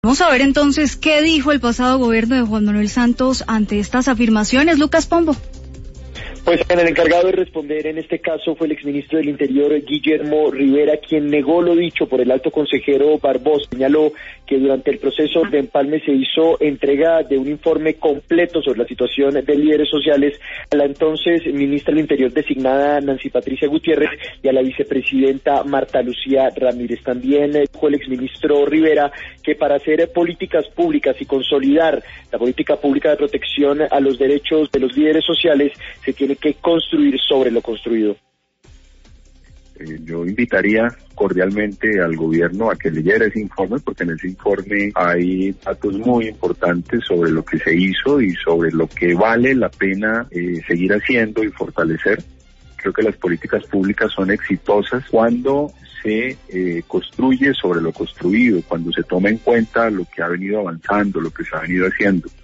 Vamos a ver entonces qué dijo el pasado gobierno de Juan Manuel Santos ante estas afirmaciones. Lucas Pombo. Pues el encargado de responder en este caso fue el exministro del Interior, Guillermo Rivera, quien negó lo dicho por el alto consejero Barbosa. Señaló que durante el proceso de empalme se hizo entrega de un informe completo sobre la situación de líderes sociales a la entonces ministra del Interior designada Nancy Patricia Gutiérrez y a la vicepresidenta Marta Lucía Ramírez. También dijo el exministro Rivera que para hacer políticas públicas y consolidar la política pública de protección a los derechos de los líderes sociales se tiene que construir sobre lo construido. Yo invitaría cordialmente al gobierno a que leyera ese informe, porque en ese informe hay datos muy importantes sobre lo que se hizo y sobre lo que vale la pena seguir haciendo y fortalecer. Creo que las políticas públicas son exitosas cuando se construye sobre lo construido, cuando se toma en cuenta lo que ha venido avanzando, lo que se ha venido haciendo.